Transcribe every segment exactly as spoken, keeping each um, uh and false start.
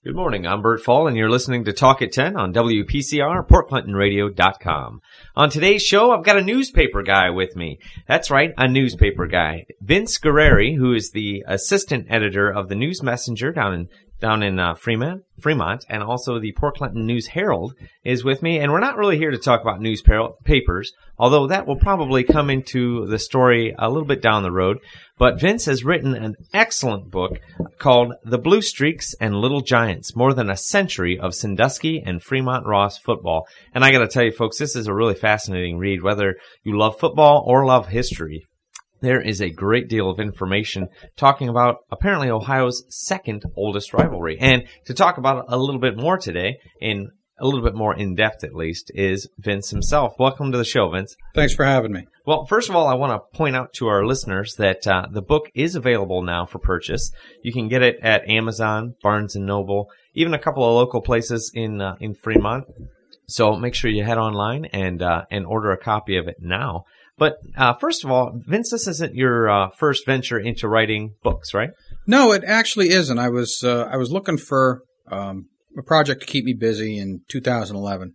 Good morning, I'm Bert Fall, and you're listening to Talk at ten on W P C R, Port Clinton Radio dot com. On today's show, I've got a newspaper guy with me. That's right, a newspaper guy. Vince Guerrieri, who is the assistant editor of the News Messenger down in down in uh, Fremont, Fremont, and also the Port Clinton News Herald is with me. And we're not really here to talk about newspapers, although that will probably come into the story a little bit down the road. But Vince has written an excellent book called The Blue Streaks and Little Giants, More Than a Century of Sandusky and Fremont Ross Football. And I got to tell you, folks, this is a really fascinating read, whether you love football or love history. There is a great deal of information talking about apparently Ohio's second oldest rivalry. And to talk about it a little bit more today, in a little bit more in depth at least, is Vince himself. Welcome to the show, Vince. Thanks for having me. Well, first of all, I want to point out to our listeners that uh, the book is available now for purchase. You can get it at Amazon, Barnes and Noble, even a couple of local places in uh, in Fremont. So make sure you head online and uh, and order a copy of it now. But uh, first of all, Vince, this isn't your uh, first venture into writing books, right? No, it actually isn't. I was uh, I was looking for um, a project to keep me busy in two thousand eleven,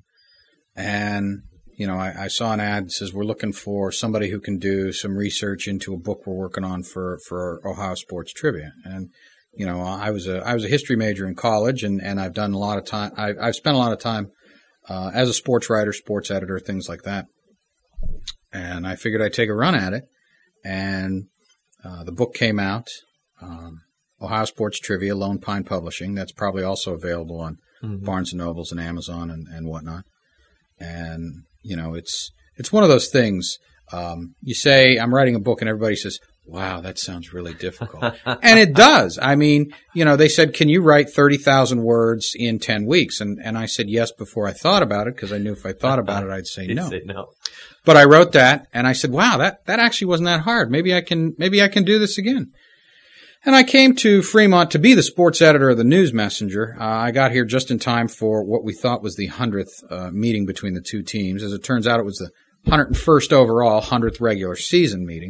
and you know I, I saw an ad that says we're looking for somebody who can do some research into a book we're working on for for Ohio sports trivia. And you know I was a I was a history major in college, and, and I've done a lot of time. I, I've spent a lot of time uh, as a sports writer, sports editor, things like that. And I figured I'd take a run at it, and uh, the book came out, um, Ohio Sports Trivia, Lone Pine Publishing. That's probably also available on mm-hmm. Barnes and Nobles and Amazon and, and whatnot. And, you know, it's it's one of those things. Um, you say, I'm writing a book, and everybody says, wow, that sounds really difficult. And it does. I mean, you know, they said, can you write thirty thousand words in ten weeks? And and I said yes before I thought about it, because I knew if I thought about it, I'd say no. Say no. But I wrote that, and I said, wow, that, that actually wasn't that hard. Maybe I can maybe I can do this again. And I came to Fremont to be the sports editor of the News Messenger. Uh, I got here just in time for what we thought was the hundredth uh, meeting between the two teams. As it turns out, it was the one hundred first overall, hundredth regular season meeting.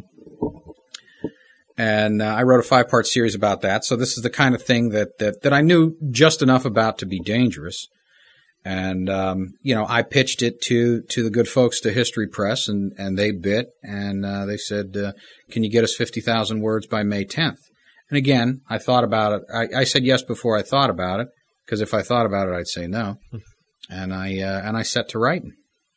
And uh, I wrote a five-part series about that. So this is the kind of thing that, that, that I knew just enough about to be dangerous. And, um, you know, I pitched it to, to the good folks to History Press, and, and they bit, and uh, they said, uh, can you get us fifty thousand words by May tenth? And again, I thought about it. I, I said yes before I thought about it, because if I thought about it, I'd say no. And I uh, and I set to writing.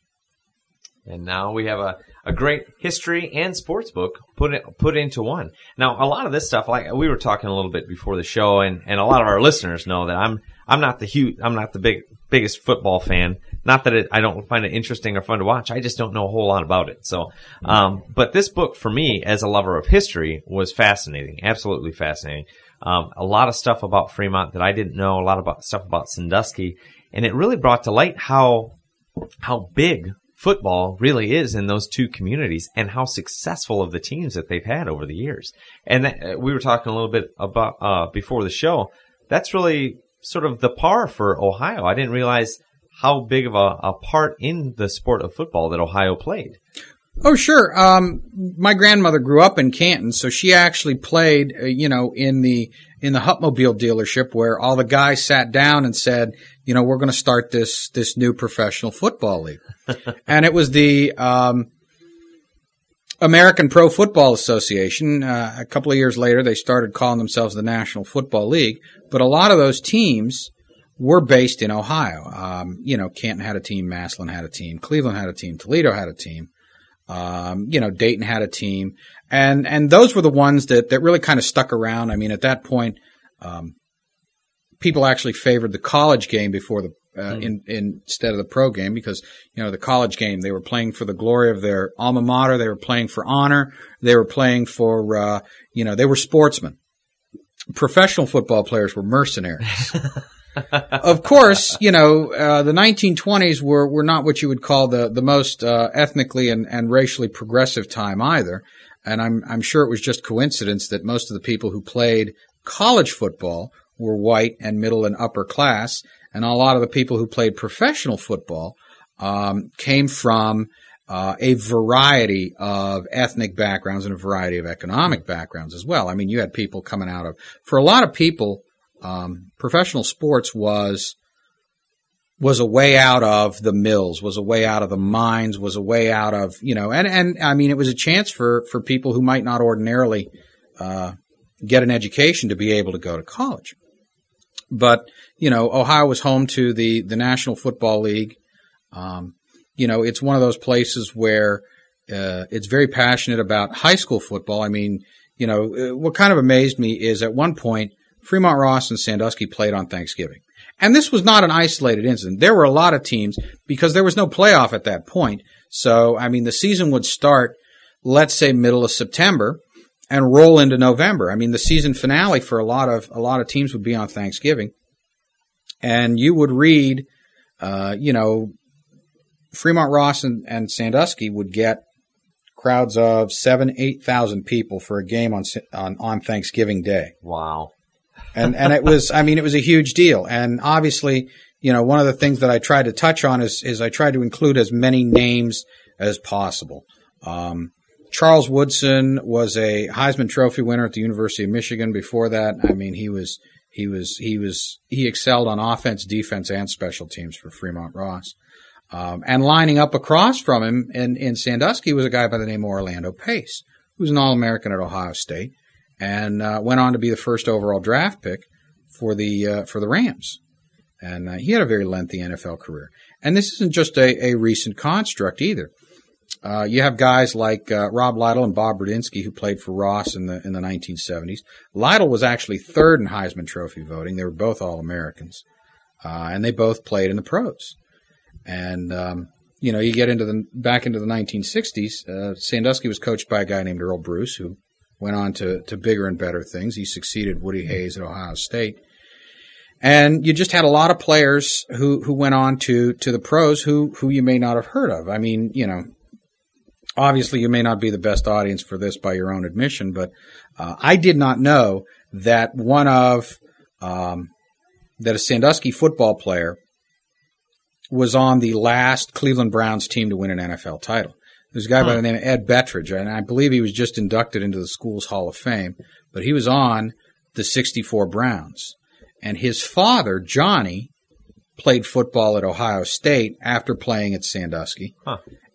And now we have a, a great history and sports book put it, put into one. Now, a lot of this stuff, like we were talking a little bit before the show, and, and a lot of our listeners know that I'm I'm not the huge, I'm not the big biggest football fan. Not that it, I don't find it interesting or fun to watch. I just don't know a whole lot about it. So, um, but this book for me, as a lover of history, was fascinating, absolutely fascinating. Um, a lot of stuff about Fremont that I didn't know, a lot about stuff about Sandusky, and it really brought to light how how big football really is in those two communities, and how successful of the teams that they've had over the years. And that, we were talking a little bit about uh, before the show. That's really sort of the par for Ohio. I didn't realize how big of a, a part in the sport of football that Ohio played. Oh, sure. Um, my grandmother grew up in Canton, so she actually played, uh, you know, in the in the Hupmobile dealership, where all the guys sat down and said, you know, we're going to start this this new professional football league. And it was the um, American Pro Football Association. Uh, a couple of years later, they started calling themselves the National Football League. But a lot of those teams were based in Ohio. Um, you know, Canton had a team, Massillon had a team, Cleveland had a team, Toledo had a team. Um, you know, Dayton had a team, and, and those were the ones that, that really kind of stuck around. I mean, at that point, um, people actually favored the college game before the, uh, mm. in, in, instead of the pro game, because, you know, the college game, they were playing for the glory of their alma mater. They were playing for honor. They were playing for, uh, you know, they were sportsmen. Professional football players were mercenaries. Of course, you know, uh, the nineteen twenties were, were not what you would call the, the most, uh, ethnically and, and racially progressive time either. And I'm, I'm sure it was just coincidence that most of the people who played college football were white and middle and upper class. And a lot of the people who played professional football, um, came from, uh, a variety of ethnic backgrounds and a variety of economic backgrounds as well. I mean, you had people coming out of, for a lot of people, um, professional sports was was a way out of the mills, was a way out of the mines, was a way out of, you know, and, and I mean, it was a chance for, for people who might not ordinarily uh, get an education to be able to go to college. But, you know, Ohio was home to the, the National Football League. Um, you know, it's one of those places where uh, it's very passionate about high school football. I mean, you know, what kind of amazed me is at one point, Fremont Ross and Sandusky played on Thanksgiving. And this was not an isolated incident. There were a lot of teams because there was no playoff at that point. So, I mean, the season would start, let's say, middle of September and roll into November. I mean, the season finale for a lot of a lot of teams would be on Thanksgiving. And you would read, uh, you know, Fremont Ross and, and Sandusky would get crowds of seven, eight thousand people for a game on on, on Thanksgiving Day. Wow. And and it was, I mean, it was a huge deal. And obviously, you know, one of the things that I tried to touch on is, is I tried to include as many names as possible. Um, Charles Woodson was a Heisman Trophy winner at the University of Michigan. Before that, I mean, he was, he was, he was, he excelled on offense, defense, and special teams for Fremont Ross. Um, and lining up across from him in, in Sandusky was a guy by the name of Orlando Pace, who was an All-American at Ohio State. And uh, went on to be the first overall draft pick for the uh, for the Rams, and uh, he had a very lengthy N F L career. And this isn't just a, a recent construct either. Uh, you have guys like uh, Rob Lytle and Bob Brudinski who played for Ross in the in the nineteen seventies. Lytle was actually third in Heisman Trophy voting. They were both All-Americans, uh, and they both played in the pros. And um, you know, you get into the back into the nineteen sixties. Uh, Sandusky was coached by a guy named Earl Bruce, who went on to, to bigger and better things. He succeeded Woody Hayes at Ohio State. And you just had a lot of players who, who went on to, to the pros who, who you may not have heard of. I mean, you know, obviously you may not be the best audience for this by your own admission, but uh, I did not know that one of, um, that a Sandusky football player was on the last Cleveland Browns team to win an N F L title. There's a guy huh. by the name of Ed Bettridge, and I believe he was just inducted into the school's Hall of Fame, but he was on the sixty-four Browns. And his father, Johnny, played football at Ohio State after playing at Sandusky. Huh.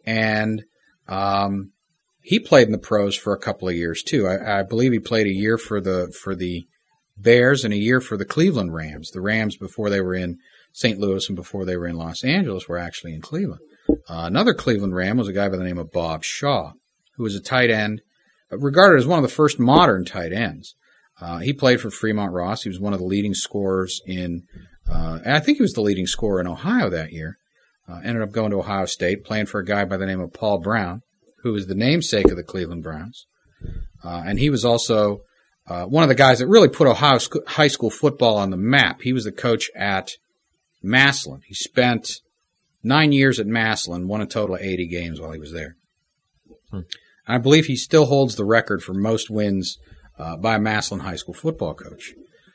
And um, he played in the pros for a couple of years, too. I, I believe he played a year for the for the Bears and a year for the Cleveland Rams. The Rams, before they were in Saint Louis and before they were in Los Angeles, were actually in Cleveland. Uh, another Cleveland Ram was a guy by the name of Bob Shaw, who was a tight end, regarded as one of the first modern tight ends. Uh, he played for Fremont Ross. He was one of the leading scorers in, uh, and I think he was the leading scorer in Ohio that year. Uh, ended up going to Ohio State, playing for a guy by the name of Paul Brown, who was the namesake of the Cleveland Browns. Uh, and he was also uh, one of the guys that really put Ohio sc- high school football on the map. He was the coach at Massillon. He spent Nine years at Massillon, won a total of eighty games while he was there. Hmm. I believe he still holds the record for most wins uh, by a Massillon high school football coach.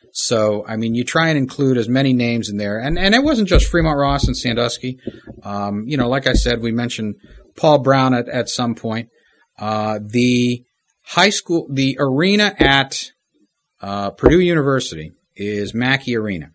So, I mean, you try and include as many names in there. And, and it wasn't just Fremont Ross and Sandusky. Um, you know, like I said, we mentioned Paul Brown at, at some point. Uh, the high school, the arena at uh, Purdue University is Mackey Arena.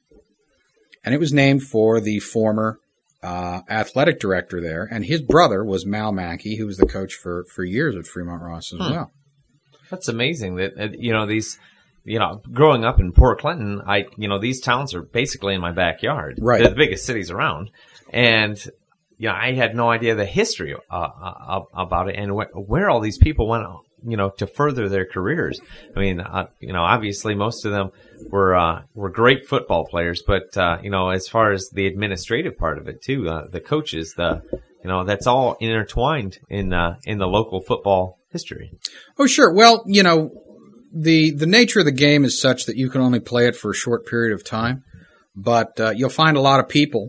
And it was named for the former Uh, athletic director there, and his brother was Mal Mackey, who was the coach for, for years at Fremont Ross as hmm. well. That's amazing that, uh, you know, these, you know, growing up in Port Clinton, I, you know, these towns are basically in my backyard. Right. They're the biggest cities around. And, you know, I had no idea the history uh, uh, about it and wh- where all these people went, you know, to further their careers. I mean, uh, you know, obviously most of them were uh, were great football players, but uh, you know, as far as the administrative part of it too, uh, the coaches, the you know, that's all intertwined in uh, in the local football history. Oh, sure. Well, you know, the the nature of the game is such that you can only play it for a short period of time, but uh, you'll find a lot of people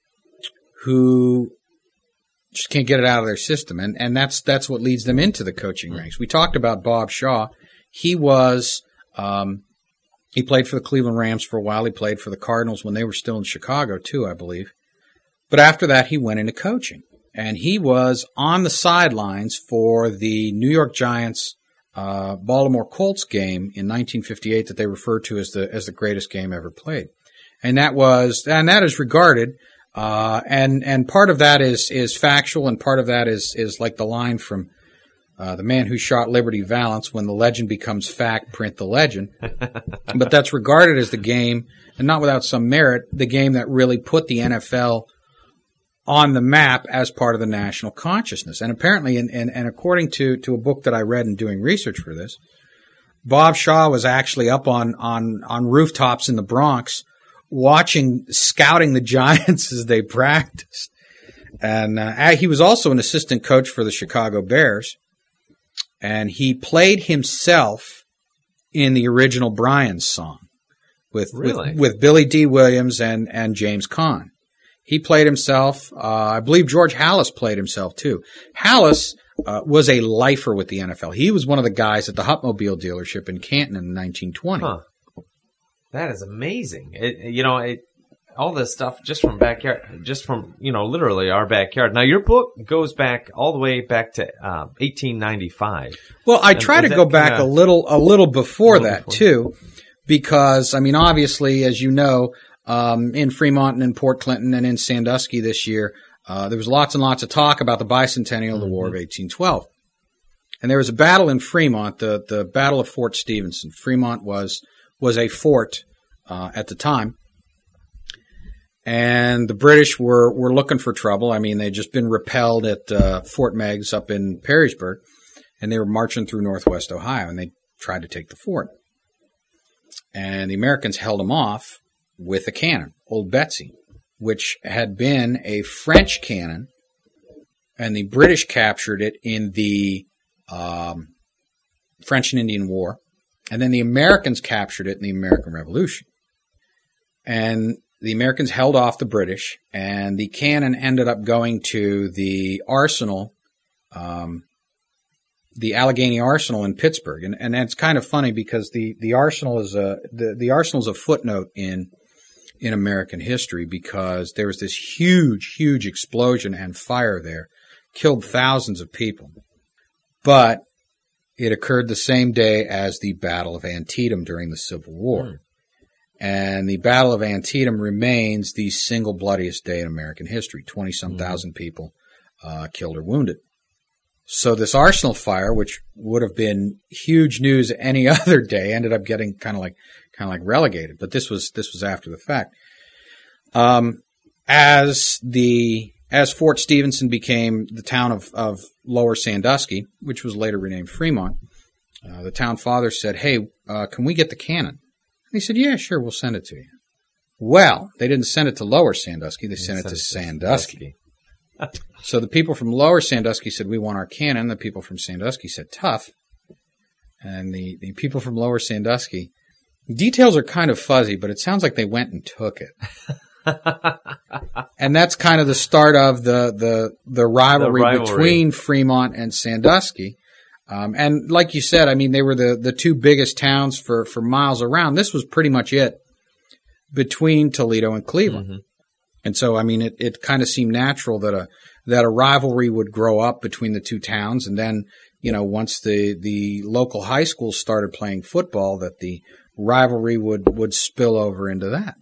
who just can't get it out of their system, and and that's that's what leads them into the coaching ranks. We talked about Bob Shaw. He was um, he played for the Cleveland Rams for a while. He played for the Cardinals when they were still in Chicago too, I believe. But after that, he went into coaching, and he was on the sidelines for the New York Giants uh, Baltimore Colts game in nineteen fifty-eight that they referred to as the as the greatest game ever played, and that was and that is regarded. Uh, and, and part of that is, is factual, and part of that is, is like the line from, uh, The Man Who Shot Liberty Valance, when the legend becomes fact, print the legend. But that's regarded as the game, and not without some merit, the game that really put the N F L on the map as part of the national consciousness. And apparently, and, and, and according to, to a book that I read in doing research for this, Bob Shaw was actually up on, on, on rooftops in the Bronx, watching, scouting the Giants as they practiced. And uh, he was also an assistant coach for the Chicago Bears. And he played himself in the original Brian's song with, really? with, with Billy D. Williams and, and James Caan. He played himself. Uh, I believe George Halas played himself too. Halas uh, was a lifer with the N F L. He was one of the guys at the Hupmobile dealership in Canton in nineteen twenty. Huh. That is amazing. It, you know, it, all this stuff just from backyard, just from, you know, literally our backyard. Now, your book goes back all the way back to uh, eighteen ninety-five. Well, I try to go back kinda, a little, a little before a little that before. too, because I mean, obviously, as you know, um, in Fremont and in Port Clinton and in Sandusky this year, uh, there was lots and lots of talk about the bicentennial of the mm-hmm. War of eighteen twelve, and there was a battle in Fremont, the the Battle of Fort Stephenson. Fremont was. was a fort uh, at the time, and the British were, were looking for trouble. I mean, they'd just been repelled at uh, Fort Meigs up in Perrysburg, and they were marching through northwest Ohio, and they tried to take the fort. And the Americans held them off with a cannon, Old Betsy, which had been a French cannon, and the British captured it in the um, French and Indian War. And then the Americans captured it in the American Revolution. And the Americans held off the British, and the cannon ended up going to the arsenal, um, the Allegheny Arsenal in Pittsburgh. And, and that's kind of funny because the, the arsenal is a, the, the arsenal is a footnote in, in American history, because there was this huge, huge explosion and fire there, killed thousands of people. But it occurred the same day as the Battle of Antietam during the Civil War. Mm. And the Battle of Antietam remains the single bloodiest day in American history. twenty-some mm. thousand people uh, killed or wounded. So this arsenal fire, which would have been huge news any other day, ended up getting kind of like kind of like relegated. But this was this was after the fact. Um, as the As Fort Stephenson became the town of, of Lower Sandusky, which was later renamed Fremont, uh, the town father said, hey, uh, can we get the cannon? And he said, yeah, sure, we'll send it to you. Well, they didn't send it to Lower Sandusky, they sent it to Sandusky. So the people from Lower Sandusky said, we want our cannon. The people from Sandusky said, tough. And the, the people from Lower Sandusky, details are kind of fuzzy, but it sounds like they went and took it. And that's kind of the start of the the, the, rivalry, the rivalry between Fremont and Sandusky. Um, and like you said, I mean, they were the, the two biggest towns for, for miles around. This was pretty much it between Toledo and Cleveland. Mm-hmm. And so, I mean, it, it kind of seemed natural that a that a rivalry would grow up between the two towns. And then, you know, once the, the local high schools started playing football, that the rivalry would, would spill over into that.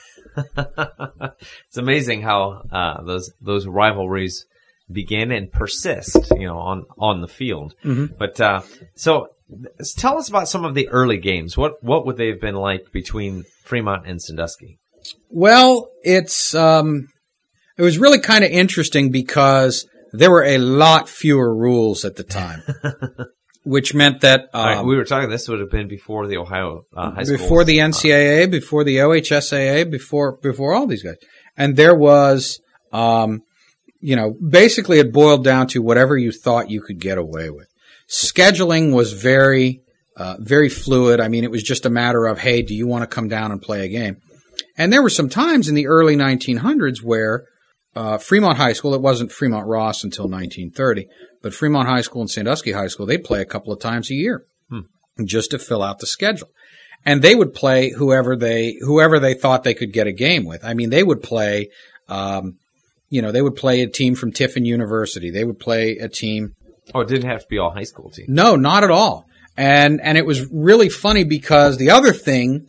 It's amazing how uh, those those rivalries begin and persist, you know, on, on the field. Mm-hmm. But uh, so, tell us about some of the early games. What what would they have been like between Fremont and Sandusky? Well, it's um, it was really kind of interesting because there were a lot fewer rules at the time. Which meant that um, right, we were talking. This would have been before the Ohio uh, high school, before the N C double A, before the O H S A A, before before all these guys, and there was, um, you know, basically it boiled down to whatever you thought you could get away with. Scheduling was very, uh, very fluid. I mean, it was just a matter of, hey, do you want to come down and play a game? And there were some times in the early nineteen hundreds where uh, Fremont High School, it wasn't Fremont Ross until nineteen thirty. But Fremont High School and Sandusky High School, they play a couple of times a year hmm. just to fill out the schedule. And they would play whoever they whoever they thought they could get a game with. I mean, they would play, um, you know, they would play a team from Tiffin University. They would play a team. Oh, it didn't have to be all high school teams. No, not at all. And and it was really funny because the other thing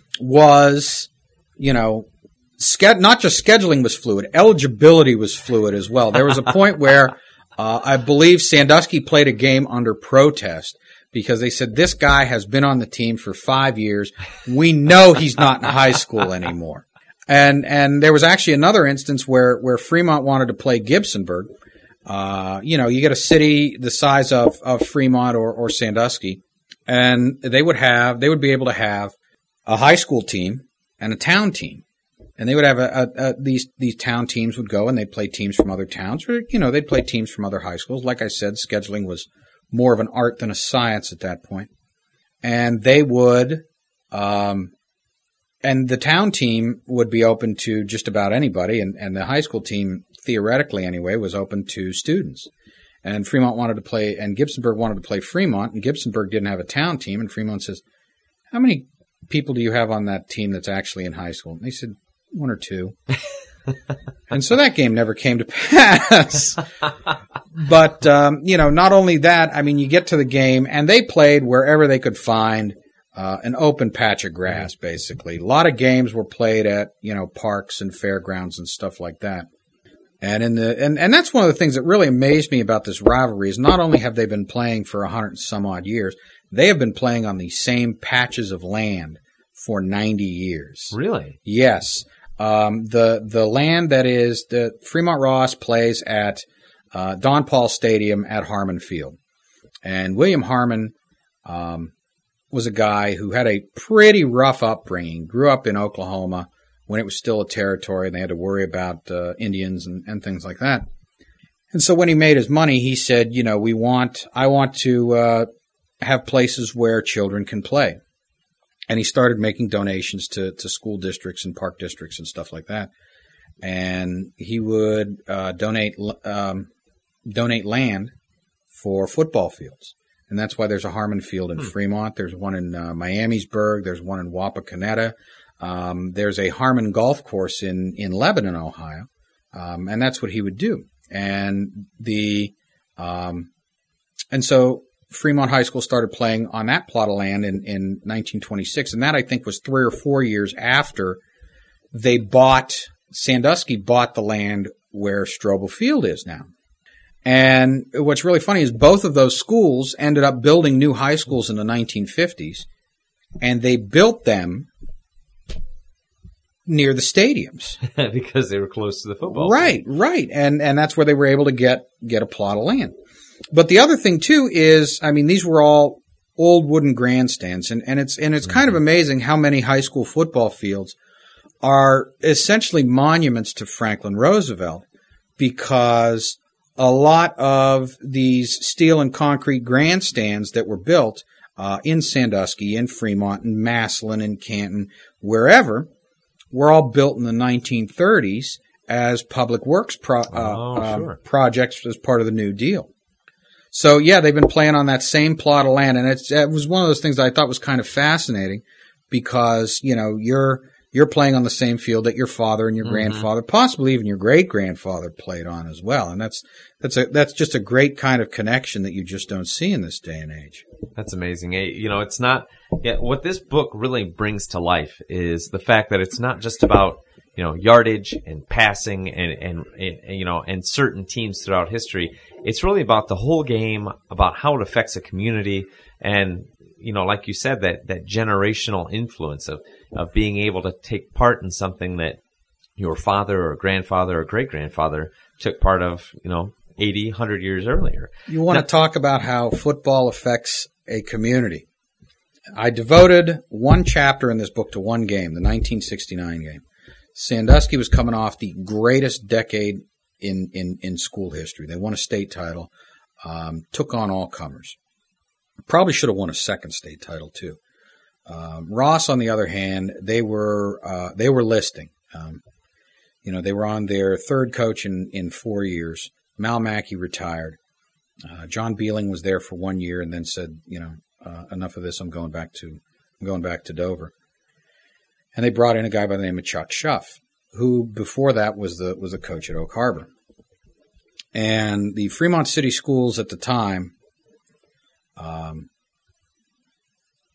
was, you know, ske- not just scheduling was fluid, eligibility was fluid as well. There was a point where uh, I believe Sandusky played a game under protest because they said, this guy has been on the team for five years. We know he's not in high school anymore. And and there was actually another instance where, where Fremont wanted to play Gibsonburg. Uh, you know, you get a city the size of, of Fremont or, or Sandusky, and they would have, they would be able to have a high school team and a town team. And they would have a, a, a these, these town teams would go and they'd play teams from other towns, or, you know, they'd play teams from other high schools. Like I said, scheduling was more of an art than a science at that point. And they would, um, and the town team would be open to just about anybody, and, and the high school team, theoretically anyway, was open to students. And Fremont wanted to play, and Gibsonburg wanted to play Fremont, and Gibsonburg didn't have a town team, and Fremont says, how many people do you have on that team that's actually in high school? And they said, one or two. And so that game never came to pass. But, um, you know, not only that, I mean, you get to the game, and they played wherever they could find Uh, an open patch of grass, basically. A lot of games were played at, you know, parks and fairgrounds and stuff like that. And in the and, and that's one of the things that really amazed me about this rivalry is not only have they been playing for a hundred and some odd years, they have been playing on the same patches of land for ninety years. Really? Yes. Um, the the land that is the Fremont Ross plays at uh, Don Paul Stadium at Harmon Field, and William Harmon. Um, was a guy who had a pretty rough upbringing, grew up in Oklahoma when it was still a territory and they had to worry about uh, Indians and, and things like that. And so when he made his money, he said, you know, we want, I want to uh, have places where children can play. And he started making donations to, to school districts and park districts and stuff like that. And he would uh, donate um, donate land for football fields. And that's why there's a Harmon Field in hmm. Fremont. There's one in uh, Miamisburg. There's one in Wapakoneta. Um, there's a Harmon Golf Course in, in Lebanon, Ohio. Um, and that's what he would do. And the um, and so Fremont High School started playing on that plot of land in, in nineteen twenty-six. And that, I think, was three or four years after they bought, Sandusky bought the land where Strobel Field is now. And what's really funny is both of those schools ended up building new high schools in the nineteen fifties, and they built them near the stadiums. Because they were close to the football. Right, team. right. And and that's where they were able to get, get a plot of land. But the other thing, too, is, I mean, these were all old wooden grandstands, and, and it's and it's mm-hmm. kind of amazing how many high school football fields are essentially monuments to Franklin Roosevelt, because a lot of these steel and concrete grandstands that were built uh, in Sandusky, in Fremont, in Massillon, in Canton, wherever, were all built in the nineteen thirties as public works pro- uh, oh, sure. uh, projects as part of the New Deal. So, yeah, they've been playing on that same plot of land, and it's, it was one of those things that I thought was kind of fascinating because, you know, you're you're playing on the same field that your father and your mm-hmm. grandfather, possibly even your great-grandfather, played on as well. And that's that's a that's just a great kind of connection that you just don't see in this day and age. That's amazing. You know, it's not yeah, what this book really brings to life is the fact that it's not just about, you know, yardage and passing and, and, and you know, and certain teams throughout history. It's really about the whole game, about how it affects a community, and, you know, like you said, that, that generational influence of, of being able to take part in something that your father or grandfather or great-grandfather took part of, you know, eighty, one hundred years earlier. You want now, to talk about how football affects a community. I devoted one chapter in this book to one game, the nineteen sixty-nine game. Sandusky was coming off the greatest decade in, in, in school history. They won a state title, um, took on all comers. Probably should have won a second state title too. Um, Ross, on the other hand, they were uh, they were listing. Um, you know, they were on their third coach in, in four years. Mal Mackey retired. Uh, John Beeling was there for one year and then said, you know, uh, enough of this. I'm going back to I'm going back to Dover. And they brought in a guy by the name of Chuck Schuff, who before that was the was the coach at Oak Harbor. And the Fremont City Schools at the time, um,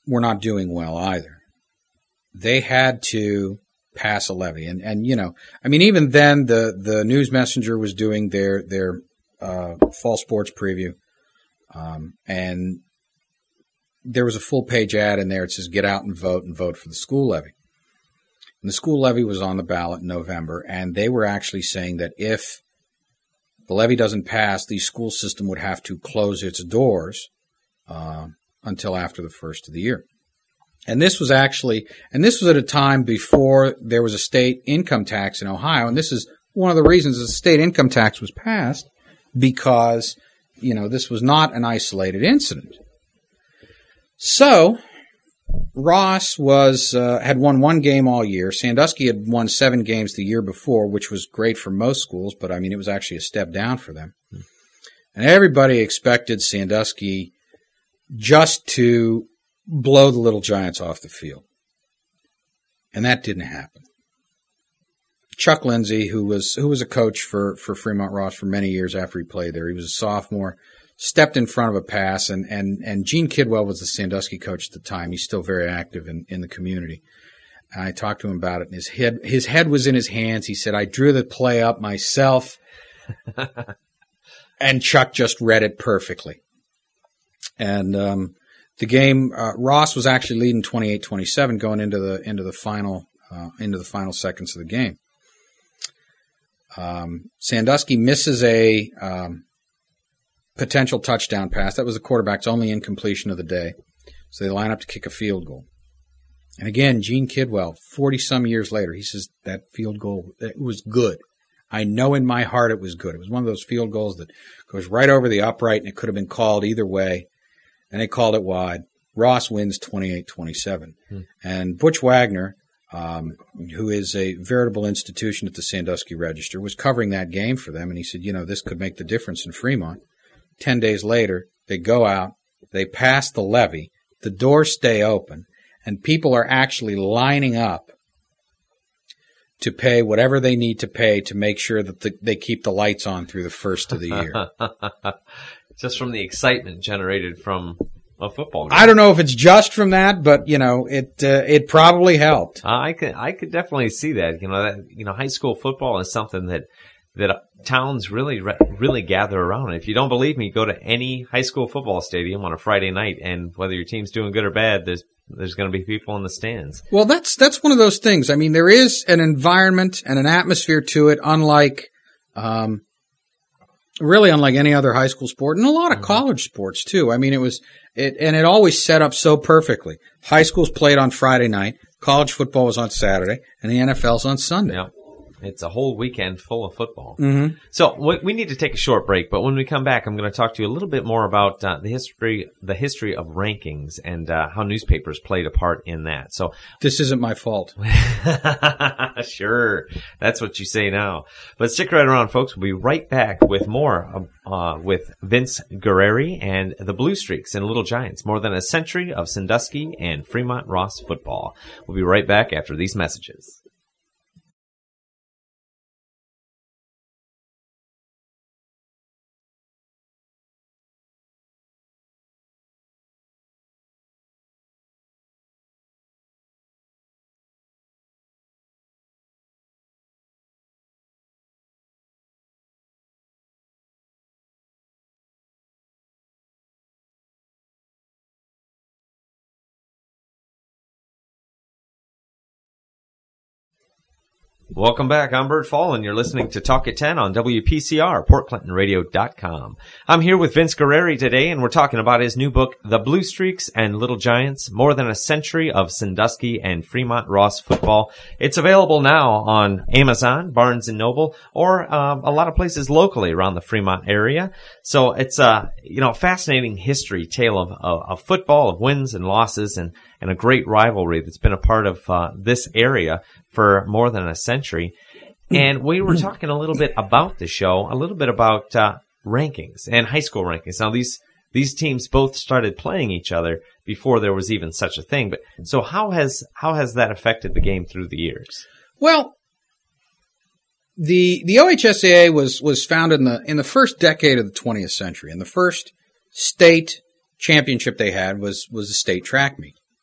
were not doing well either. They had to pass a levy. And, and you know, I mean, even then, the, the News Messenger was doing their, their uh, fall sports preview. Um, and there was a full-page ad in there. It says, get out and vote and vote for the school levy. And the school levy was on the ballot in November, and they were actually saying that if the levy doesn't pass, the school system would have to close its doors uh, until after the first of the year. And this was actually, and this was at a time before there was a state income tax in Ohio, and this is one of the reasons the state income tax was passed, because, you know, this was not an isolated incident. So, Ross was uh, had won one game all year. Sandusky had won seven games the year before, which was great for most schools, but I mean, it was actually a step down for them. And everybody expected Sandusky just to blow the Little Giants off the field. And that didn't happen. Chuck Lindsey, who was who was a coach for, for Fremont Ross for many years after he played there, he was a sophomore, stepped in front of a pass, and, and, and Gene Kidwell was the Sandusky coach at the time. He's still very active in, in the community. And I talked to him about it, and his head, his head was in his hands. He said, I drew the play up myself, and Chuck just read it perfectly. And um, the game, uh, Ross was actually leading twenty-eight twenty-seven going into the into the final uh, into the final seconds of the game. Um, Sandusky misses a um, potential touchdown pass. That was the quarterback's only incompletion of the day. So they line up to kick a field goal. And again, Gene Kidwell, forty-some years later, he says that field goal, it was good. I know in my heart it was good. It was one of those field goals that goes right over the upright, and it could have been called either way. And they called it wide. Ross wins twenty-eight twenty-seven. Hmm. And Butch Wagner, um, who is a veritable institution at the Sandusky Register, was covering that game for them. And he said, you know, this could make the difference in Fremont. Ten days later, they go out, they pass the levy, the doors stay open, and people are actually lining up to pay whatever they need to pay to make sure that the, they keep the lights on through the first of the year. Just from the excitement generated from a football game. I don't know if it's just from that, but you know, it uh, it probably helped. Uh, I could I could definitely see that. You know, that you know, high school football is something that that towns really really gather around. If you don't believe me, go to any high school football stadium on a Friday night, and whether your team's doing good or bad, there's there's going to be people in the stands. Well, that's that's one of those things. I mean, there is an environment and an atmosphere to it, unlike. Um, Really unlike any other high school sport, and a lot of mm-hmm. college sports too. I mean, it was it, and it always set up so perfectly. High schools played on Friday night, college football was on Saturday, and the N F L's on Sunday. Yeah. It's a whole weekend full of football. Mm-hmm. So we, we need to take a short break, but when we come back, I'm going to talk to you a little bit more about uh, the history, the history of rankings and uh, how newspapers played a part in that. So this isn't my fault. Sure, that's what you say now. But stick right around, folks. We'll be right back with more uh, with Vince Guerrieri and the Blue Streaks and Little Giants. More than a century of Sandusky and Fremont Ross football. We'll be right back after these messages. Welcome back. I'm Bert Fall, and you're listening to Talk at ten on W P C R, Port Clinton Radio dot com. I'm here with Vince Guerrieri today, and we're talking about his new book, The Blue Streaks and Little Giants, More Than a Century of Sandusky and Fremont Ross Football. It's available now on Amazon, Barnes and Noble, or um, a lot of places locally around the Fremont area. So it's a you know fascinating history tale of, of, of football, of wins and losses, and, and a great rivalry that's been a part of uh, this area for more than a century. And we were talking a little bit about the show, a little bit about uh, rankings and high school rankings. Now, these these teams both started playing each other before there was even such a thing. But so how has how has that affected the game through the years? Well, the the O H S A A was was founded in the in the first decade of the twentieth century, and the first state championship they had was was a state track meet.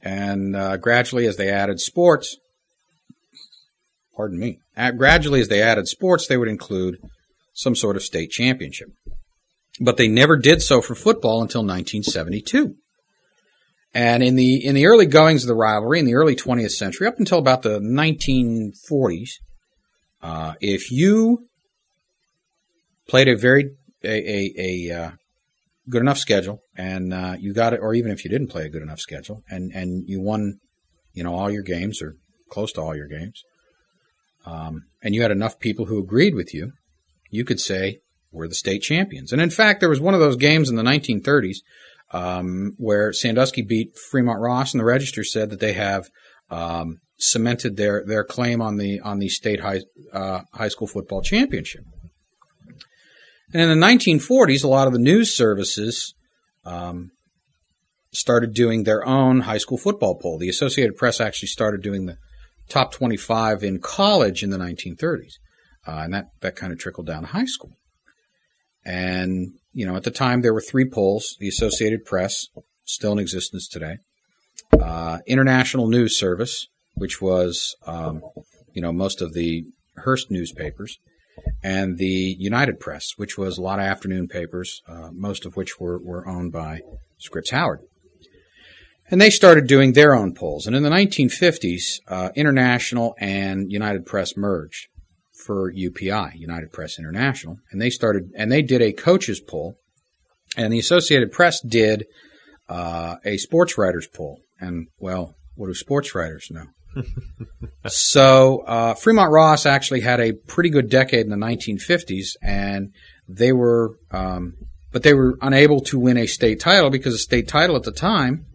And uh, gradually, as they added sports, pardon me, gradually as they added sports, they would include some sort of state championship. But they never did so for football until nineteen seventy-two. And in the in the early goings of the rivalry, in the early twentieth century, up until about the nineteen forties, uh, if you played a very a a, a uh, good enough schedule, and uh, you got it, or even if you didn't play a good enough schedule, and, and you won, you know, all your games or close to all your games, um, and you had enough people who agreed with you, you could say we're the state champions. And in fact, there was one of those games in the nineteen thirties um, where Sandusky beat Fremont Ross, and the Register said that they have um, cemented their, their claim on the on the state high uh, high school football championship. And in the nineteen forties, a lot of the news services um, started doing their own high school football poll. The Associated Press actually started doing the top twenty-five in college in the nineteen thirties, uh, and that, that kind of trickled down to high school. And, you know, at the time there were three polls: the Associated Press, still in existence today, uh, International News Service, which was, um, you know, most of the Hearst newspapers, and the United Press, which was a lot of afternoon papers, uh, most of which were, were owned by Scripps Howard. And they started doing their own polls. And in the nineteen fifties, uh, International and United Press merged for U P I, United Press International. And they started, and they did a coaches poll. And the Associated Press did uh, a sports writers poll. And, well, what do sports writers know? So uh, Fremont Ross actually had a pretty good decade in the nineteen fifties, and they were, um, but they were unable to win a state title because a state title at the time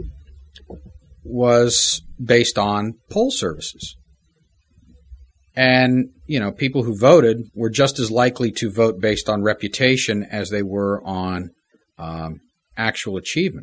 was based on poll services. And, you know, people who voted were just as likely to vote based on reputation as they were on um, actual achievement.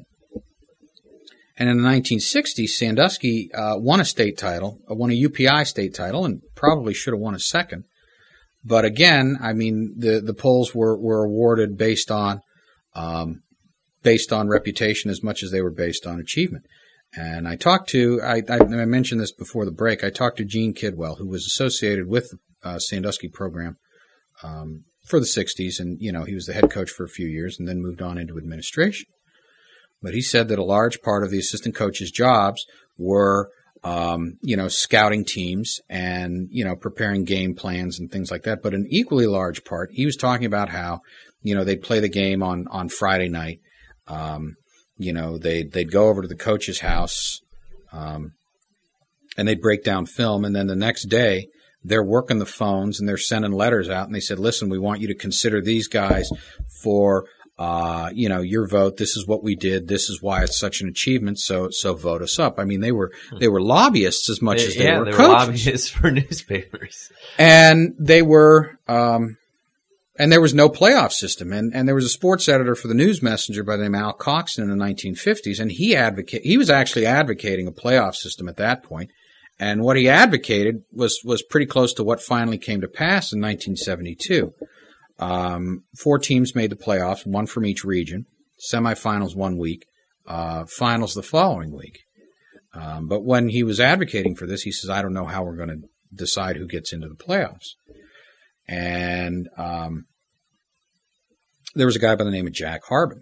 And in the nineteen sixties, Sandusky uh, won a state title, uh, won a U P I state title, and probably should have won a second. But again, I mean, the, the polls were, were awarded based on um, based on reputation as much as they were based on achievement. And I talked to, I, I, I mentioned this before the break, I talked to Gene Kidwell, who was associated with the uh, Sandusky program um, for the sixties, and, you know, he was the head coach for a few years and then moved on into administration. But he said that a large part of the assistant coach's jobs were, um, you know, scouting teams and, you know, preparing game plans and things like that. But an equally large part, he was talking about how, you know, they'd play the game on, on Friday night. Um, you know, they'd, they'd go over to the coach's house um, and they'd break down film. And then the next day, they're working the phones and they're sending letters out. And they said, listen, we want you to consider these guys for Uh, you know, your vote. This is what we did. This is why it's such an achievement. So, so vote us up. I mean, they were they were lobbyists as much as they yeah, were they coaches. were lobbyists for newspapers, and they were, um, and there was no playoff system. And and there was a sports editor for the News Messenger by the name of Al Coxon in the nineteen fifties, and he advocate he was actually advocating a playoff system at that point. And what he advocated was was pretty close to what finally came to pass in nineteen seventy-two. Um, four teams made the playoffs, one from each region, semifinals one week, uh, finals the following week. Um, but when he was advocating for this, he says, I don't know how we're going to decide who gets into the playoffs. And um, there was a guy by the name of Jack Harbin.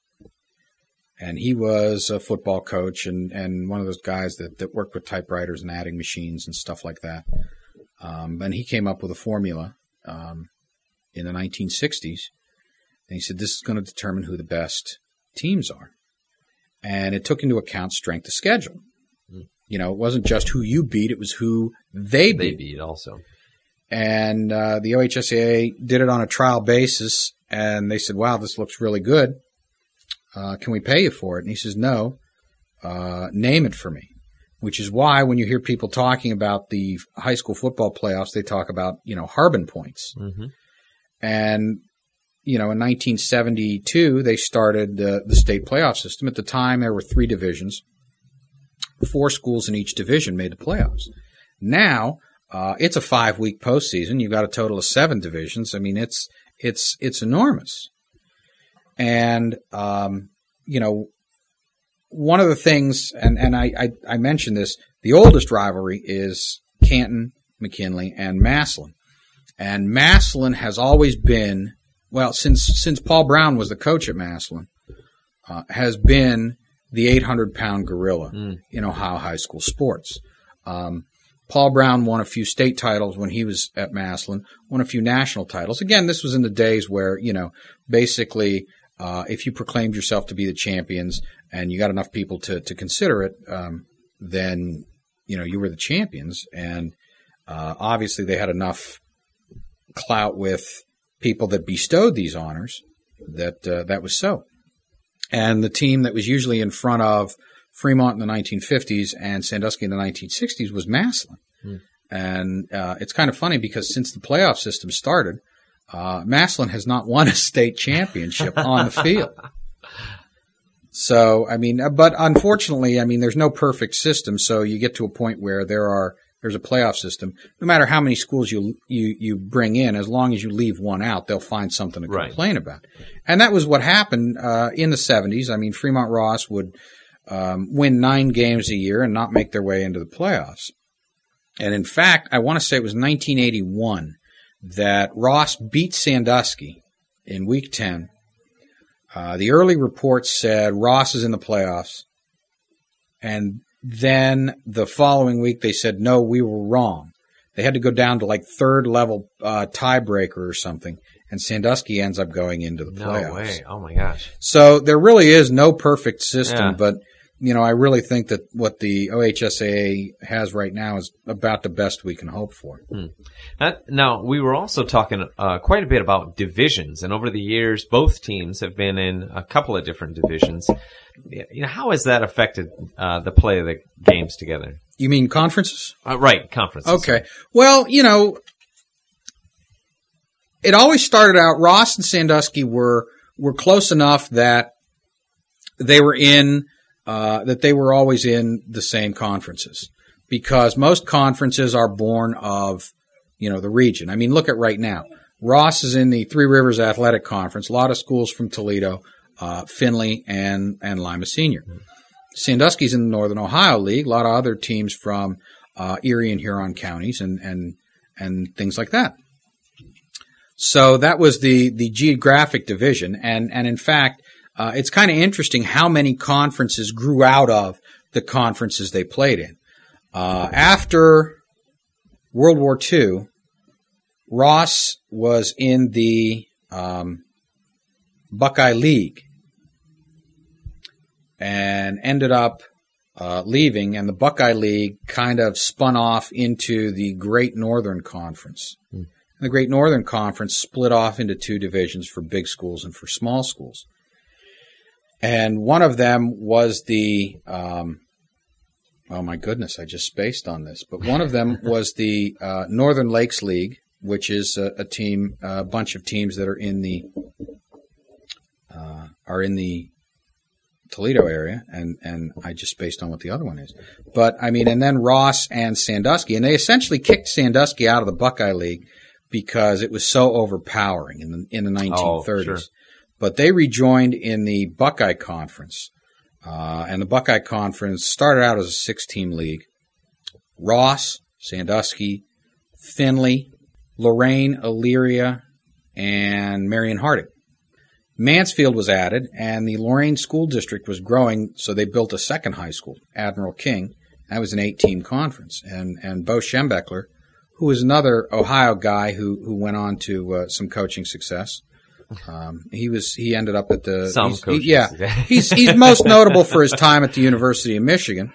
And he was a football coach and, and one of those guys that, that worked with typewriters and adding machines and stuff like that. Um, and he came up with a formula um, in the nineteen sixties. And he said, this is going to determine who the best teams are. And it took into account strength of schedule. Mm. You know, it wasn't just who you beat, it was who they beat. They beat also. And uh, the O H S A A did it on a trial basis, and they said, wow, this looks really good. Uh, can we pay you for it? And he says, no, uh, name it for me. Which is why when you hear people talking about the high school football playoffs, they talk about, you know, Harbin points. Mm-hmm. And, you know, in nineteen seventy-two, they started uh, the state playoff system. At the time, there were three divisions. Four schools in each division made the playoffs. Now, uh, it's a five-week postseason. You've got a total of seven divisions. I mean, it's it's it's enormous. And, um, you know, one of the things, and, and I, I, I mentioned this, the oldest rivalry is Canton, McKinley, and Massillon. And Massillon has always been, well, since since Paul Brown was the coach at Massillon, uh, has been the eight hundred pound gorilla mm. in Ohio high school sports. Um, Paul Brown won a few state titles when he was at Massillon, won a few national titles. Again, this was in the days where, you know, basically uh, if you proclaimed yourself to be the champions and you got enough people to, to consider it, um, then, you know, you were the champions. And uh, obviously they had enough clout with people that bestowed these honors that uh, that was so. And the team that was usually in front of Fremont in the nineteen fifties and Sandusky in the nineteen sixties was Massillon. Hmm. And uh, it's kind of funny because since the playoff system started, uh, Massillon has not won a state championship on the field. So, I mean, but unfortunately, I mean, there's no perfect system. So you get to a point where there are there's a playoff system. No matter how many schools you you you bring in, as long as you leave one out, they'll find something to right. complain about. And that was what happened uh, in the seventies. I mean, Fremont Ross would um, win nine games a year and not make their way into the playoffs. And in fact, I want to say it was nineteen eighty-one that Ross beat Sandusky in Week ten. Uh, the early reports said Ross is in the playoffs, and then the following week they said, no, we were wrong. They had to go down to like third level uh, tiebreaker or something, and Sandusky ends up going into the playoffs. No way. Oh, my gosh. So there really is no perfect system, Yeah. but, you know, I really think that what the O H S A A has right now is about the best we can hope for. Hmm. That, now, we were also talking uh, quite a bit about divisions, and over the years, both teams have been in a couple of different divisions. You know, how has that affected uh, the play of the games together? You mean conferences? Uh, right, conferences. Okay. Well, you know, it always started out, Ross and Sandusky were were close enough that they were in, uh, that they were always in the same conferences. Because most conferences are born of, you know, the region. I mean, look at right now. Ross is in the Three Rivers Athletic Conference, a lot of schools from Toledo, uh, Findlay, and, and Lima Senior. Sandusky's in the Northern Ohio League, a lot of other teams from uh, Erie and Huron counties and, and, and things like that. So that was the, the geographic division. And, and in fact, uh, it's kind of interesting how many conferences grew out of the conferences they played in. Uh, after World War Two, Ross was in the um, Buckeye League and ended up uh, leaving, and the Buckeye League kind of spun off into the Great Northern Conference. Hmm. The Great Northern Conference split off into two divisions for big schools and for small schools. And one of them was the, um, oh my goodness, I just spaced on this, but one of them was the uh, Northern Lakes League, which is a, a team, a bunch of teams that are in the uh, are in the Toledo area, and, and I just spaced on what the other one is. But, I mean, and then Ross and Sandusky, and they essentially kicked Sandusky out of the Buckeye League because it was so overpowering in the, in the nineteen thirties. Oh, sure. But they rejoined in the Buckeye Conference, uh, and the Buckeye Conference started out as a six-team league. Ross, Sandusky, Findlay, Lorain, Elyria, and Marion Harding. Mansfield was added, and the Lorain School District was growing, so they built a second high school, Admiral King. That was an eight-team conference. And and Bo Schembeckler, who was another Ohio guy who, who went on to uh, some coaching success, um, he was he ended up at the some he's, coaching he, yeah success. he's he's most notable for his time at the University of Michigan,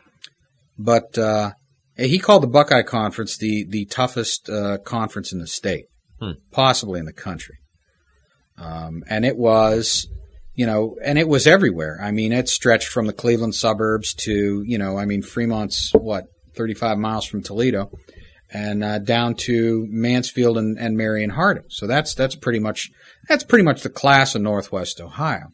but uh, he called the Buckeye Conference the the toughest uh, conference in the state, hmm. possibly in the country. Um, and it was, you know, and it was everywhere. I mean, it stretched from the Cleveland suburbs to, you know, I mean, Fremont's, what, thirty-five miles from Toledo, and uh, down to Mansfield and, and Marion Harding. So that's that's pretty much that's pretty much the class of Northwest Ohio.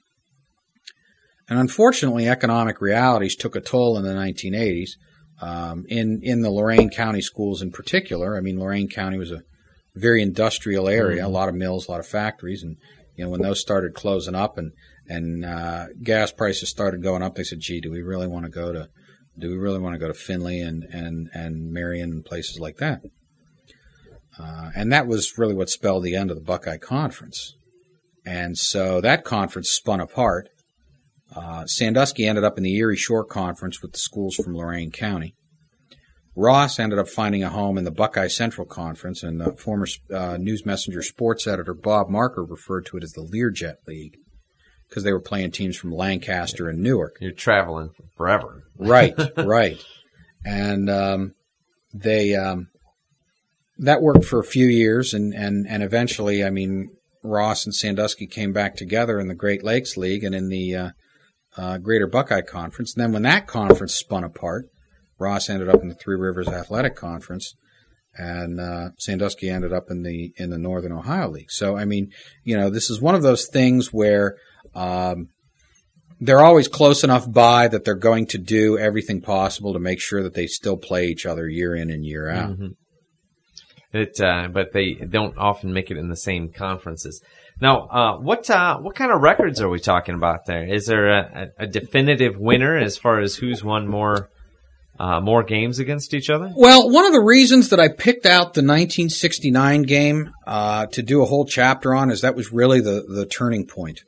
And unfortunately, economic realities took a toll in the nineteen eighties. Um, in in the Lorain County schools in particular. I mean, Lorain County was a very industrial area, a lot of mills, a lot of factories, and you know when those started closing up, and and uh, gas prices started going up. They said, "Gee, do we really want to go to do we really want to go to Findlay and and and Marion and places like that?" Uh, and that was really what spelled the end of the Buckeye Conference. And so that conference spun apart. Uh, Sandusky ended up in the Erie Shore Conference with the schools from Lorain County. Ross ended up finding a home in the Buckeye Central Conference, and uh, former uh, News Messenger sports editor Bob Marker referred to it as the Learjet League because they were playing teams from Lancaster and Newark. You're traveling forever. Right, right. And um, they um, that worked for a few years, and, and, and eventually, I mean, Ross and Sandusky came back together in the Great Lakes League and in the uh, uh, Greater Buckeye Conference. And then when that conference spun apart, Ross ended up in the Three Rivers Athletic Conference, and uh, Sandusky ended up in the in the Northern Ohio League. So, I mean, you know, this is one of those things where um, they're always close enough by that they're going to do everything possible to make sure that they still play each other year in and year out. Mm-hmm. It, uh, but they don't often make it in the same conferences. Now, uh, what uh, what kind of records are we talking about there? Is there a, a definitive winner as far as who's won more? Uh, more games against each other? Well, one of the reasons that I picked out the nineteen sixty-nine game uh, to do a whole chapter on is that was really the, the turning point.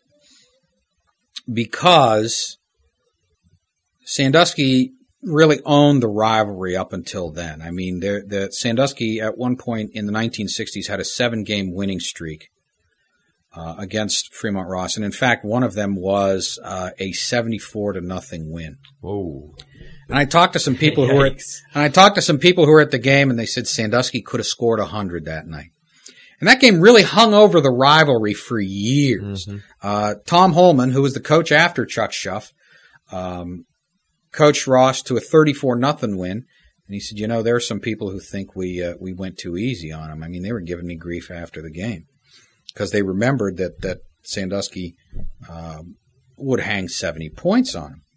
Because Sandusky really owned the rivalry up until then. I mean, the Sandusky at one point in the nineteen sixties had a seven-game winning streak uh, against Fremont Ross. And in fact, one of them was uh, a seventy-four to nothing win. Whoa. And I talked to some people who were at, and I talked to some people who were at the game, and they said Sandusky could have scored a hundred that night. And that game really hung over the rivalry for years. Mm-hmm. Uh, Tom Holman, who was the coach after Chuck Schuff, um, coached Ross to a thirty-four nothing win. And he said, you know, there are some people who think we uh, we went too easy on them. I mean, they were giving me grief after the game because they remembered that that Sandusky um, would hang seventy points on him.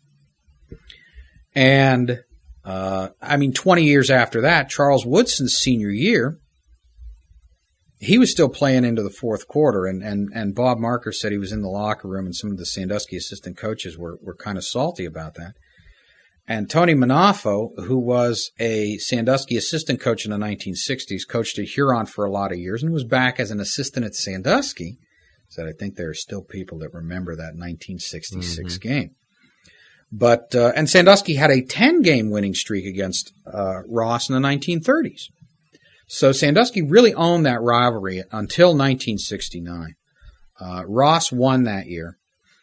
And, uh, I mean, twenty years after that, Charles Woodson's senior year, he was still playing into the fourth quarter, and, and, and Bob Marker said he was in the locker room, and some of the Sandusky assistant coaches were, were kind of salty about that. And Tony Manafo, who was a Sandusky assistant coach in the nineteen sixties, coached at Huron for a lot of years, and was back as an assistant at Sandusky, said, I think there are still people that remember that nineteen sixty-six mm-hmm. game. But uh, and Sandusky had a ten-game winning streak against uh, Ross in the nineteen thirties. So Sandusky really owned that rivalry until nineteen sixty-nine. Uh, Ross won that year,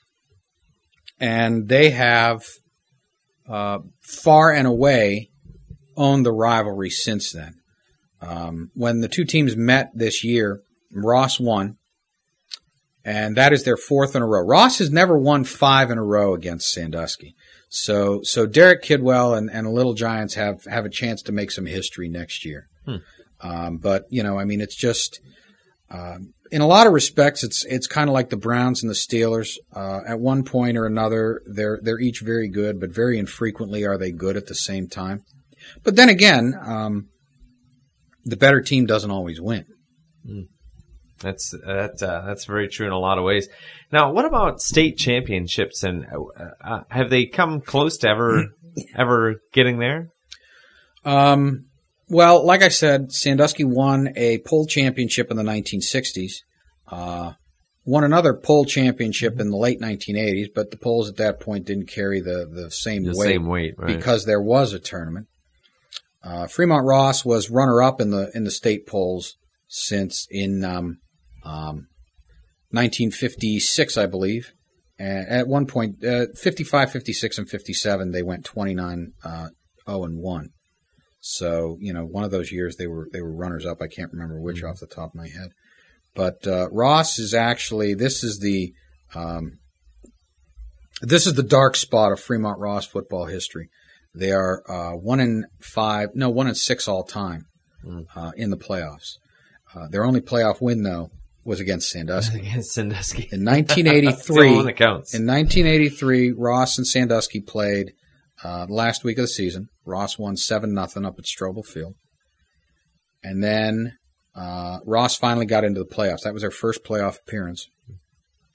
and they have uh, far and away owned the rivalry since then. Um, when the two teams met this year, Ross won. And that is their fourth in a row. Ross has never won five in a row against Sandusky. So so Derek Kidwell and, and the Little Giants have, have a chance to make some history next year. Hmm. Um, but, you know, I mean, it's just um, in a lot of respects, it's it's kind of like the Browns and the Steelers. Uh, at one point or another, they're they're each very good, but very infrequently are they good at the same time. But then again, um, the better team doesn't always win. Hmm. That's that. Uh, that's very true in a lot of ways. Now, what about state championships? And uh, have they come close to ever, ever getting there? Um. Well, like I said, Sandusky won a pole championship in the nineteen sixties. Uh, won another pole championship in the late nineteen eighties, but the poles at that point didn't carry the the same the weight, same weight right. because there was a tournament. Uh, Fremont Ross was runner-up in the in the state polls since in. Um, Um, nineteen fifty-six, I believe. And at one point, uh, fifty-five, fifty-six, and fifty-seven, they went twenty-nine, oh and one. So, you know, one of those years they were they were runners up. I can't remember which mm-hmm. off the top of my head. But uh, Ross is actually this is the um, this is the dark spot of Fremont Ross football history. They are uh, one in five, no, one in six all time mm. uh, in the playoffs. Uh, their only playoff win, though, was against Sandusky. Against Sandusky. In nineteen eighty-three, the one that counts. In nineteen eighty-three, Ross and Sandusky played uh, the last week of the season. Ross won seven nothing up at Strobel Field. And then uh, Ross finally got into the playoffs. That was their first playoff appearance.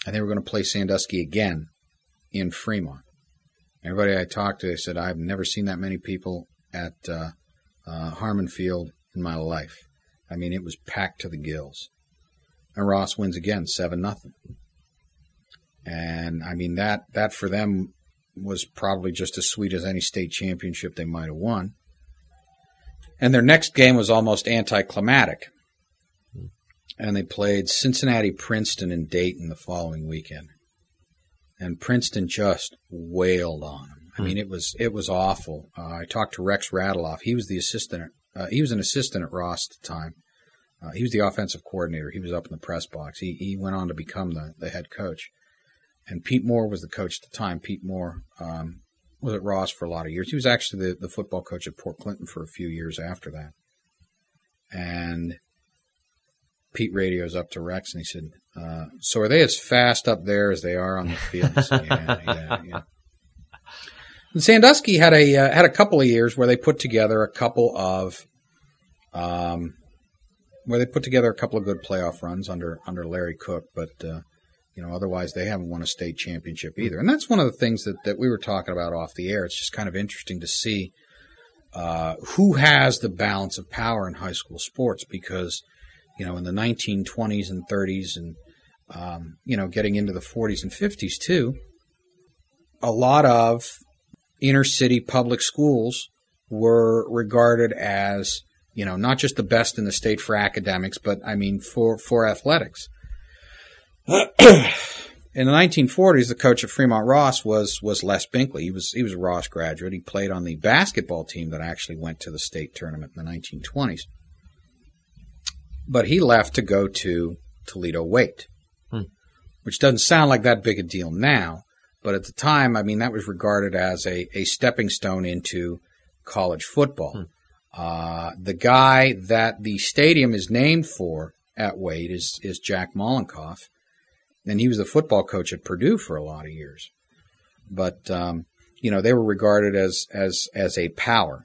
and they were going to play Sandusky again in Fremont. Everybody I talked to, they said, I've never seen that many people at uh, uh, Harmon Field in my life. I mean, it was packed to the gills. And Ross wins again, seven nothing. And, I mean, that, that for them was probably just as sweet as any state championship they might have won. And their next game was almost anticlimactic. And they played Cincinnati-Princeton in Dayton the following weekend. And Princeton just wailed on them. I mean, it was it was awful. Uh, I talked to Rex Radloff. He was the assistant. Uh, he was an assistant at Ross at the time. Uh, he was the offensive coordinator. He was up in the press box. He he went on to become the, the head coach. And Pete Moore was the coach at the time. Pete Moore um, was at Ross for a lot of years. He was actually the, the football coach at Port Clinton for a few years after that. And Pete radios up to Rex and he said, uh, so are they as fast up there as they are on the field? He said, yeah, yeah, yeah. And Sandusky had a uh, had a couple of years where they put together a couple of um, where they put together a couple of good playoff runs under under Larry Cook, but uh, you know, otherwise they haven't won a state championship either. And that's one of the things that, that we were talking about off the air. It's just kind of interesting to see uh, who has the balance of power in high school sports, because you know, in the nineteen twenties and thirties and, um, you know, getting into the forties and fifties too, a lot of inner city public schools were regarded as, you know, not just the best in the state for academics, but I mean, for, for athletics. In the nineteen forties, the coach at Fremont Ross was, was Les Binkley. He was, he was a Ross graduate. He played on the basketball team that actually went to the state tournament in the nineteen twenties. But he left to go to Toledo Waite, hmm. which doesn't sound like that big a deal now. But at the time, I mean, that was regarded as a, a stepping stone into college football. Hmm. Uh, the guy that the stadium is named for at Waite is, is Jack Mollenkoff. And he was the football coach at Purdue for a lot of years. But, um, you know, they were regarded as, as, as a power.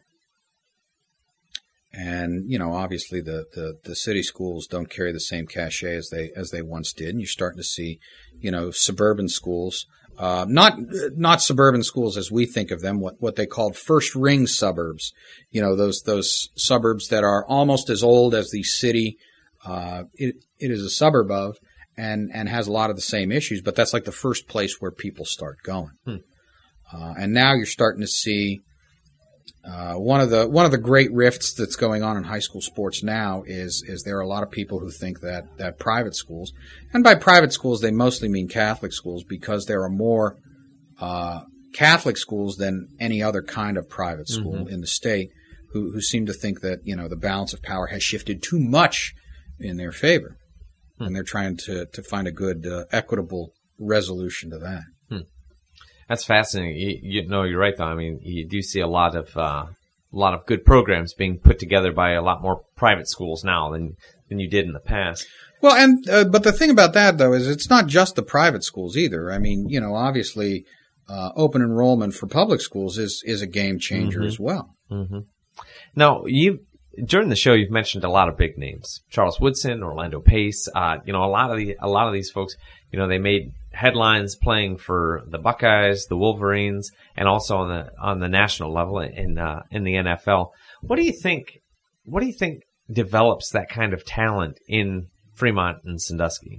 And, you know, obviously the, the, the city schools don't carry the same cachet as they as they once did. And you're starting to see, you know, suburban schools, uh, not not suburban schools as we think of them, what, what they called first ring suburbs. You know, those those suburbs that are almost as old as the city uh, it it is a suburb of, and, and has a lot of the same issues. But that's like the first place where people start going. Hmm. Uh, and now you're starting to see. Uh, one of the one of the great rifts that's going on in high school sports now is is there are a lot of people who think that that private schools, and by private schools they mostly mean Catholic schools, because there are more uh, Catholic schools than any other kind of private school mm-hmm. in the state, who who seem to think that, you know, the balance of power has shifted too much in their favor, mm-hmm. and they're trying to to find a good uh, equitable resolution to that. That's fascinating. You, you know, you're right, though. I mean, you do see a lot of uh, a lot of good programs being put together by a lot more private schools now than than you did in the past. Well, and uh, but the thing about that, though, is it's not just the private schools either. I mean, you know, obviously, uh, open enrollment for public schools is is a game changer mm-hmm. as well. Mm-hmm. Now, you during the show, you've mentioned a lot of big names: Charles Woodson, Orlando Pace. Uh, you know, a lot of the a lot of these folks. You know, they made headlines playing for the Buckeyes, the Wolverines, and also on the on the national level in uh, in the N F L. What do you think? What do you think develops that kind of talent in Fremont and Sandusky?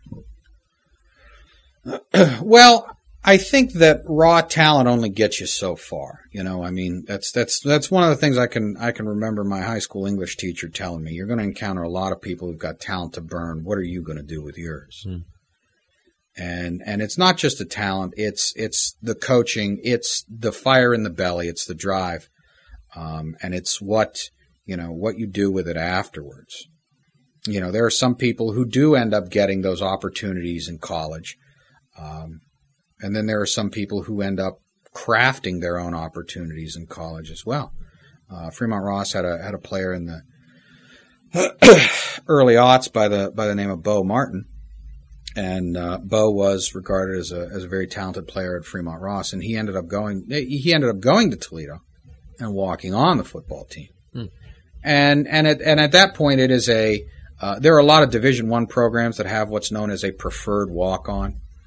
Well, I think that raw talent only gets you so far. You know, I mean, that's that's that's one of the things I can I can remember my high school English teacher telling me. You're going to encounter a lot of people who've got talent to burn. What are you going to do with yours? Hmm. And and it's not just the talent, it's it's the coaching, it's the fire in the belly, it's the drive, um, and it's what, you know, what you do with it afterwards. You know, there are some people who do end up getting those opportunities in college, um, and then there are some people who end up crafting their own opportunities in college as well. Uh, Fremont Ross had a had a player in the early aughts by the by the name of Bo Martin. And uh, Bo was regarded as a as a very talented player at Fremont Ross, and he ended up going he ended up going to Toledo and walking on the football team. Hmm. And and at and at that point, it is a uh, there are a lot of Division One programs that have what's known as a preferred walk on.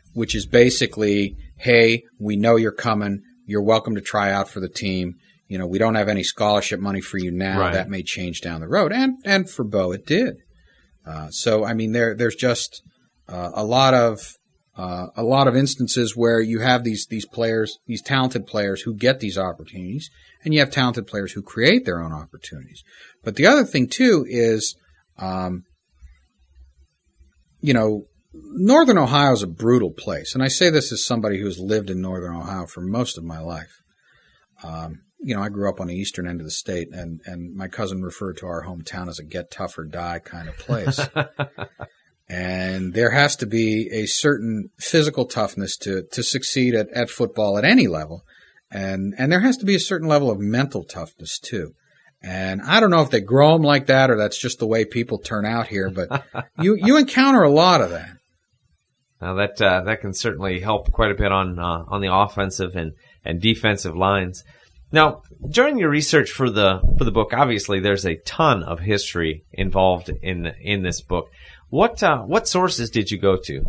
which is basically, hey, we know you're coming. You're welcome to try out for the team. You know, we don't have any scholarship money for you now. Right. That may change down the road. And and for Bo, it did. Uh, so, I mean, there there's just uh, a lot of uh, a lot of instances where you have these these players, these talented players who get these opportunities, and you have talented players who create their own opportunities. But the other thing, too, is, um, you know, Northern Ohio is a brutal place. And I say this as somebody who has lived in Northern Ohio for most of my life. Um, you know, I grew up on the eastern end of the state, and, and my cousin referred to our hometown as a get tough or die kind of place. And there has to be a certain physical toughness to, to succeed at, at football at any level. And, and there has to be a certain level of mental toughness, too. And I don't know if they grow them like that or that's just the way people turn out here, but you, you encounter a lot of that. Now that uh, that can certainly help quite a bit on uh, on the offensive and, and defensive lines. Now, during your research for the for the book, obviously there's a ton of history involved in in this book. What uh, what sources did you go to?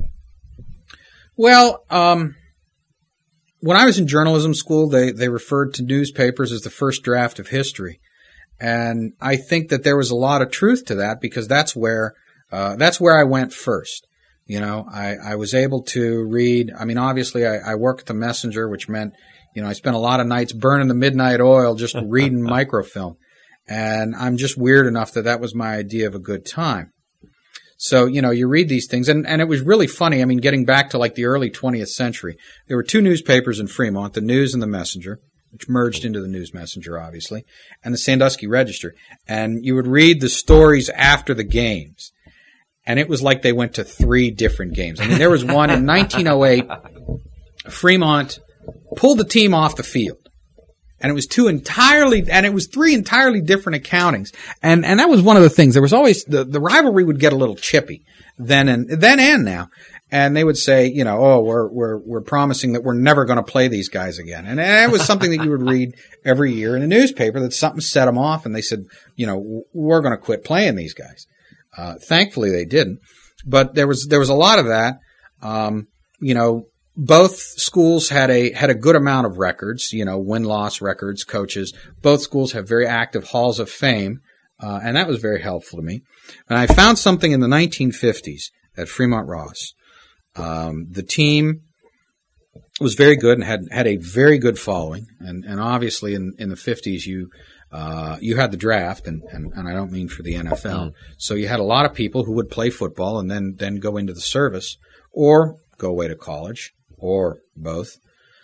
Well, um, when I was in journalism school, they they referred to newspapers as the first draft of history, and I think that there was a lot of truth to that because that's where uh, that's where I went first. You know, I, I was able to read. I mean, obviously, I, I worked at the Messenger, which meant, you know, I spent a lot of nights burning the midnight oil just reading microfilm. And I'm just weird enough that that was my idea of a good time. So, you know, you read these things. And, and it was really funny. I mean, getting back to like the early twentieth century, there were two newspapers in Fremont, the News and the Messenger, which merged into the News Messenger, obviously, and the Sandusky Register. And you would read the stories after the games. And it was like they went to three different games. I mean, there was one in nineteen oh eight, Fremont pulled the team off the field. And it was two entirely, and it was three entirely different accountings. And, and that was one of the things. There was always, the, the rivalry would get a little chippy then and, then and now. And they would say, you know, oh, we're, we're, we're promising that we're never going to play these guys again. And it was something that you would read every year in the newspaper that something set them off and they said, you know, we're going to quit playing these guys. Uh, thankfully they didn't, but there was, there was a lot of that. Um, you know, both schools had a, had a good amount of records, you know, win-loss records, coaches. Both schools have very active halls of fame. Uh, and that was very helpful to me. And I found something in the nineteen fifties at Fremont Ross. Um, the team was very good and had, had a very good following. And, and obviously in, in the fifties, you, Uh, you had the draft, and, and, and I don't mean for the N F L. Mm. So you had a lot of people who would play football and then, then go into the service or go away to college or both.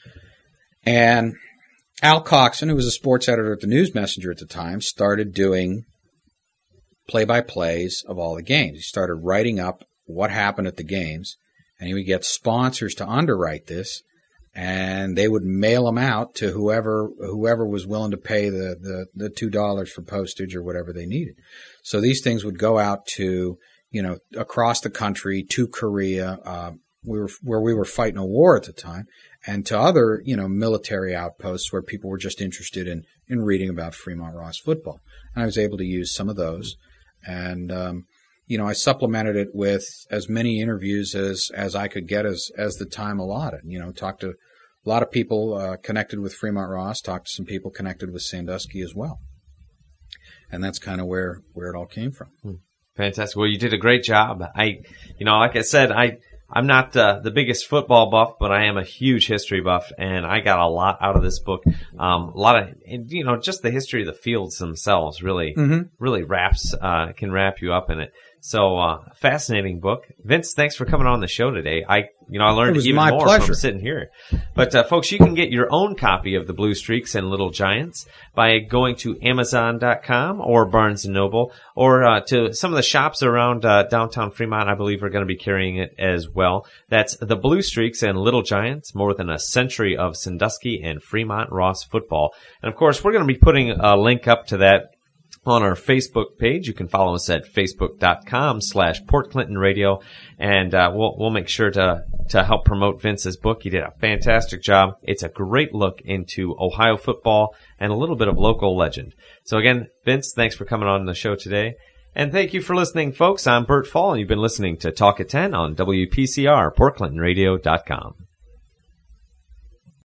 And Al Coxon, who was a sports editor at the News Messenger at the time, started doing play-by-plays of all the games. He started writing up what happened at the games, and he would get sponsors to underwrite this. And they would mail them out to whoever whoever was willing to pay the, the, the two dollars for postage or whatever they needed. So these things would go out to, you know, across the country, to Korea, uh, we were where we were fighting a war at the time, and to other, you know, military outposts where people were just interested in, in reading about Fremont Ross football. And I was able to use some of those. And, um, you know, I supplemented it with as many interviews as, as I could get as, as the time allotted. You know, talked to a lot of people uh, connected with Fremont Ross, talked to some people connected with Sandusky as well. And that's kind of where, where it all came from. Fantastic. Well, you did a great job. I, you know, like I said, I, I'm not uh, the biggest football buff, but I am a huge history buff, and I got a lot out of this book. Um, a lot of, you know, just the history of the fields themselves really, mm-hmm. really wraps, uh, can wrap you up in it. So, uh, fascinating book. Vince, thanks for coming on the show today. I, you know, I learned even more pleasure. from sitting here. But, uh, folks, you can get your own copy of The Blue Streaks and Little Giants by going to Amazon dot com or Barnes and Noble, or, uh, to some of the shops around, uh, downtown Fremont, I believe are going to be carrying it as well. That's The Blue Streaks and Little Giants, more than a century of Sandusky and Fremont Ross football. And, of course, we're going to be putting a link up to that on our Facebook page. You can follow us at facebook.com slash Port Clinton Radio, and uh, we'll we'll make sure to to help promote Vince's book. He did a fantastic job. It's a great look into Ohio football and a little bit of local legend. So again, Vince, thanks for coming on the show today. And thank you for listening, folks. I'm Bert Fall, and you've been listening to Talk at ten on W P C R, Port Clinton Radio dot com.